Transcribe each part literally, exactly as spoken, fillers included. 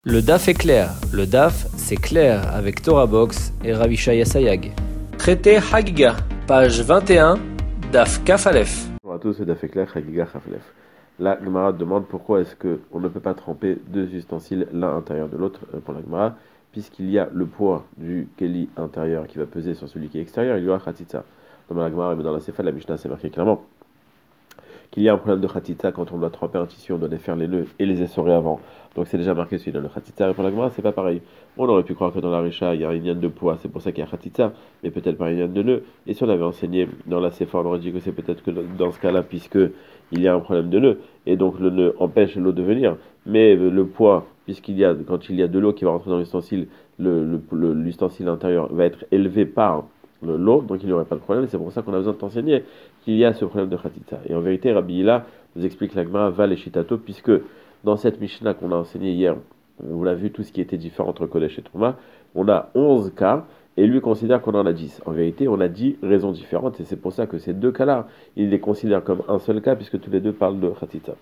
Le D A F est clair. Le D A F, c'est clair avec Torah Box et Ravishaya Sayag. Traité Hagiga, page vingt et un, D A F Kaf Aleph. Bonjour à tous, c'est D A F Ekler, Hagiga Kaf Aleph. La Gemara demande pourquoi est-ce qu'on ne peut pas tremper deux ustensiles l'un intérieur de l'autre pour la Gemara, puisqu'il y a le poids du Keli intérieur qui va peser sur celui qui est extérieur, il y aura Khatitsa. Dans la Gemara, mais dans la Sefa, la Mishnah, c'est marqué clairement qu'il y a un problème de Khatitsa quand on doit tremper un tissu, on doit les faire les nœuds et les essorer avant. Donc c'est déjà marqué celui-là. Le Khatitsa, et pour la Gemara, c'est pas pareil. On aurait pu croire que dans la Risha, il y a une yann de poids, c'est pour ça qu'il y a Khatitsa, mais peut-être pas une yann de nœud. Et si on avait enseigné dans la Sefa, on aurait dit que c'est peut-être que dans ce cas-là, puisque il y a un problème de nœud, et donc le nœud empêche l'eau de venir. Mais le poids, puisqu'il y a, quand il y a de l'eau qui va rentrer dans l'ustensile, l'ustensile intérieur va être élevé par l'eau, donc il n'y aurait pas de problème. C'est pour ça qu'on a besoin de t'enseigner qu'il y a ce problème de Khatitsa. Et en vérité, Rabbi Hila nous explique la Gemara Val et Shitato, puisque dans cette Mishnah qu'on a enseignée hier, on l'a vu tout ce qui était différent entre Kodesh et Trouma, on a onze cas, et lui considère qu'on en a dix. En vérité, on a dix raisons différentes, et c'est pour ça que ces deux cas-là, il les considère comme un seul cas, puisque tous les deux parlent de Khatitsa.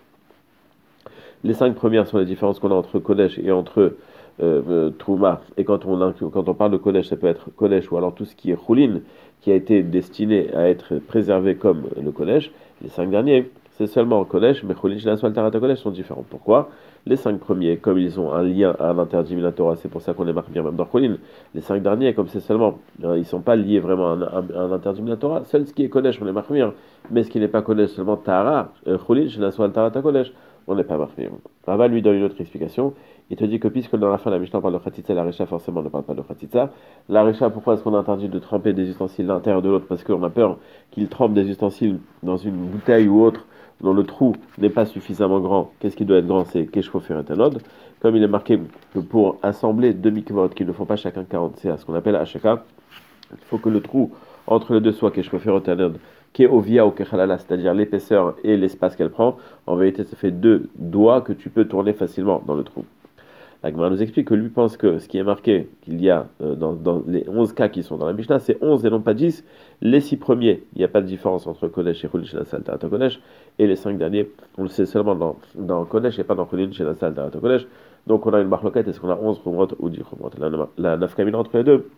Les cinq premières sont les différences qu'on a entre Kodesh et entre euh, euh, Trouma. Et quand on, a, quand on parle de Kodesh, ça peut être Kodesh ou alors tout ce qui est Choulin, qui a été destiné à être préservé comme le Kodesh. Les cinq derniers, c'est seulement Kodesh, mais Choulin, Shinaswal, Tarata Kodesh sont différents. Pourquoi? Les cinq premiers, comme ils ont un lien à un interdit Minatora, c'est pour ça qu'on les marque bien même dans Choulin. Les cinq derniers, comme c'est seulement, ils ne sont pas liés vraiment à un, à un interdit Minatora, seul ce qui est Kodesh, on les marque bien. Mais ce qui n'est pas Kodesh, seulement Tara, Choulin, Shinaswal, Tarata Kodesh, on n'est pas marqué. Rava lui donne une autre explication. Il te dit que puisque dans la fin de la Mishnah on parle de Khatitsa, la Recha forcément ne parle pas de Khatitsa. La Recha, pourquoi est-ce qu'on a interdit de tremper des ustensiles l'un l'intérieur de l'autre? Parce qu'on a peur qu'il trempe des ustensiles dans une bouteille ou autre dont le trou n'est pas suffisamment grand. Qu'est-ce qui doit être grand? C'est Keshkofer et Tanod. Comme il est marqué que pour assembler deux mikvot qui ne font pas chacun quarante, c'est ce qu'on appelle Hashaka, il faut que le trou entre les deux soit Keshkofer et Tanod, Keovia ou Kechalala, c'est-à-dire l'épaisseur et l'espace qu'elle prend. En vérité, ça fait deux doigts que tu peux tourner facilement dans le trou. La Gemara nous explique que lui pense que ce qui est marqué, qu'il y a euh, dans, dans les onze cas qui sont dans la Mishnah, c'est onze et non pas dix. Les six premiers, il n'y a pas de différence entre Kodesh et Choulin Shenasal Tarata Kodesh. Et les cinq derniers, on le sait seulement dans, dans Kodesh et pas dans Choulin Shenasal Tarata Kodesh. Donc on a une marloquette, est-ce qu'on a onze Khumrot ou dix Khumrot? La, la nafkamina entre les deux,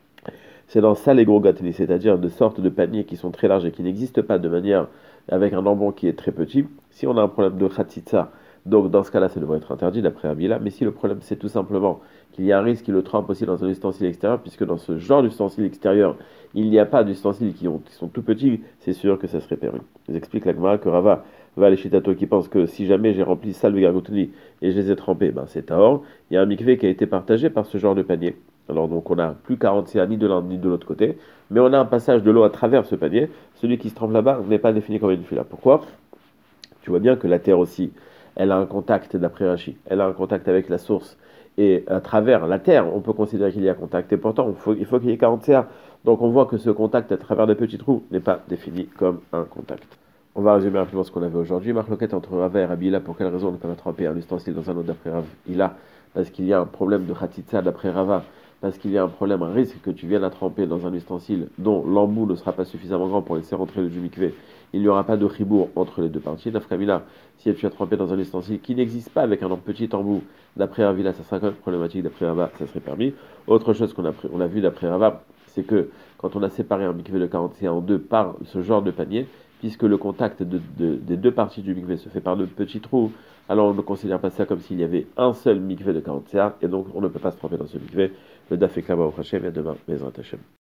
c'est dans ça les gros gâtelis, c'est-à-dire de sortes de paniers qui sont très larges et qui n'existent pas de manière avec un embon qui est très petit. Si on a un problème de Khatitsa, donc dans ce cas-là, ça devrait être interdit d'après Abila. Mais si le problème c'est tout simplement qu'il y a un risque qu'il le trempe aussi dans un ustensile extérieur, puisque dans ce genre d'ustensile extérieur, il n'y a pas d'ustensiles qui, qui sont tout petits, c'est sûr que ça serait permis. Je vous explique la Gemara que Rava va aller chez Tato qui pense que si jamais j'ai rempli salve gargotuni et je les ai trempés, ben c'est Taor. Il y a un mikvé qui a été partagé par ce genre de panier. Alors donc on n'a plus quarante C A ni de l'un ni de l'autre côté, mais on a un passage de l'eau à travers ce panier. Celui qui se trempe là-bas n'est pas défini comme une fila. Pourquoi? Tu vois bien que la terre aussi, elle a un contact, d'après Rashi, elle a un contact avec la source. Et à travers la terre, on peut considérer qu'il y a contact. Et pourtant, il faut, il faut qu'il y ait quarante C A. Donc on voit que ce contact à travers des petits trous n'est pas défini comme un contact. On va résumer rapidement ce qu'on avait aujourd'hui. Marloquette entre Rava et Rabbi Hila. Pour quelle raison on ne peut pas tremper un ustensile dans un autre d'après Rabbi Hila? Parce qu'il y a un problème de Khatitsa d'après Rava. Parce qu'il y a un problème, un risque que tu viennes à tremper dans un ustensile dont l'embout ne sera pas suffisamment grand pour laisser rentrer le jus mikvé. Il n'y aura pas de chibour entre les deux parties. Nafkamila, si tu as trempé dans un ustensile qui n'existe pas avec un petit embout, d'après Ravila, ça sera quand même problématique. D'après Rava, ça serait permis. Autre chose qu'on a, on a vu d'après Rava, c'est que quand on a séparé un mikvé de quarante C A en deux par ce genre de panier, puisque le contact de, de, des deux parties du mikvé se fait par de petits trous, alors on ne considère pas ça comme s'il y avait un seul mikvé de quarante C A, et donc on ne peut pas se tremper dans ce mikvé. Le D A F est clair au Hachem, et à demain, Bezrat Hashem.